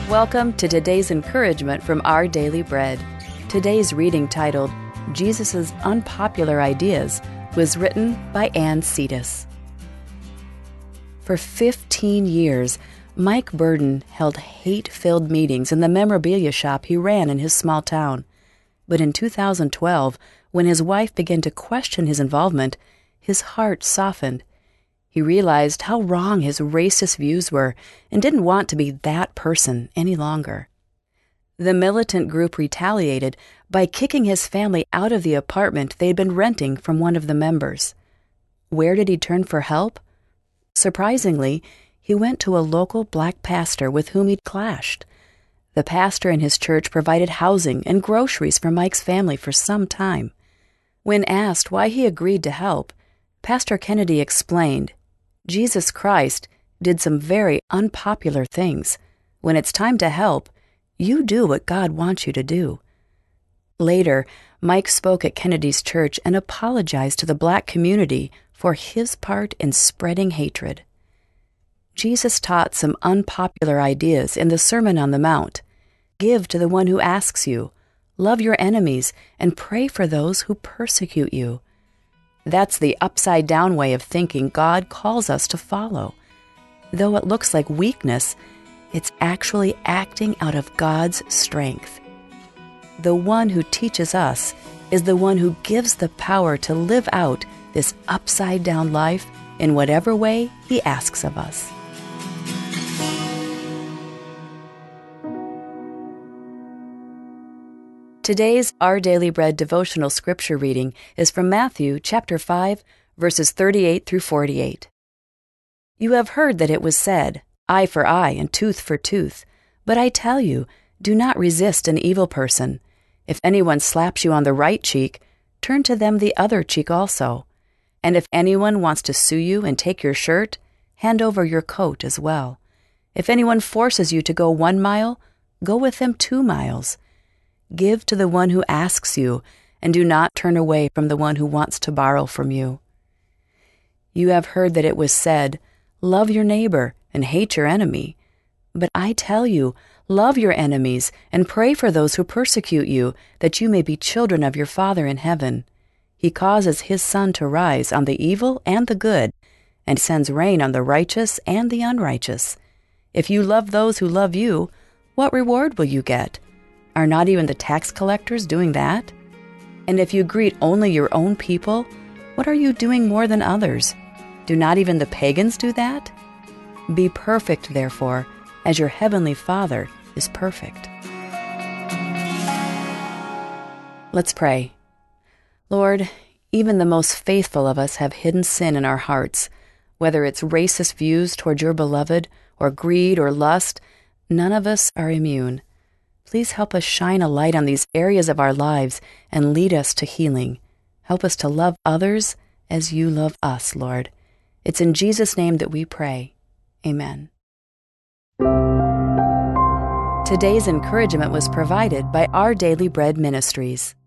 Welcome to today's encouragement from Our Daily Bread. Today's reading, titled Jesus' Unpopular Ideas, was written by Ann Cetus. For 15 years, Mike Burden held hate-filled meetings in the memorabilia shop he ran in his small town. But in 2012, when his wife began to question his involvement, his heart softened. He realized how wrong his racist views were and didn't want to be that person any longer. The militant group retaliated by kicking his family out of the apartment they'd been renting from one of the members. Where did he turn for help? Surprisingly, he went to a local black pastor with whom he'd clashed. The pastor in his church provided housing and groceries for Mike's family for some time. When asked why he agreed to help, Pastor Kennedy explained, Jesus Christ did some very unpopular things. When it's time to help, you do what God wants you to do. Later, Mike spoke at Kennedy's church and apologized to the black community for his part in spreading hatred. Jesus taught some unpopular ideas in the Sermon on the Mount. Give to the one who asks you, love your enemies, and pray for those who persecute you. That's the upside-down way of thinking God calls us to follow. Though it looks like weakness, it's actually acting out of God's strength. The one who teaches us is the one who gives the power to live out this upside-down life in whatever way He asks of us. Today's Our Daily Bread devotional scripture reading is from Matthew chapter 5, verses 38 through 48. You have heard that it was said, eye for eye and tooth for tooth. But I tell you, do not resist an evil person. If anyone slaps you on the right cheek, turn to them the other cheek also. And if anyone wants to sue you and take your shirt, hand over your coat as well. If anyone forces you to go 1 mile, go with them 2 miles. Give to the one who asks you, and do not turn away from the one who wants to borrow from you. You have heard that it was said, love your neighbor and hate your enemy. But I tell you, love your enemies and pray for those who persecute you, that you may be children of your Father in heaven. He causes His sun to rise on the evil and the good, and sends rain on the righteous and the unrighteous. If you love those who love you, what reward will you get? Are not even the tax collectors doing that? And if you greet only your own people, what are you doing more than others? Do not even the pagans do that? Be perfect, therefore, as your heavenly Father is perfect. Let's pray. Lord, even the most faithful of us have hidden sin in our hearts. Whether it's racist views toward your beloved, or greed or lust, none of us are immune. Please help us shine a light on these areas of our lives and lead us to healing. Help us to love others as you love us, Lord. It's in Jesus' name that we pray. Amen. Today's encouragement was provided by Our Daily Bread Ministries.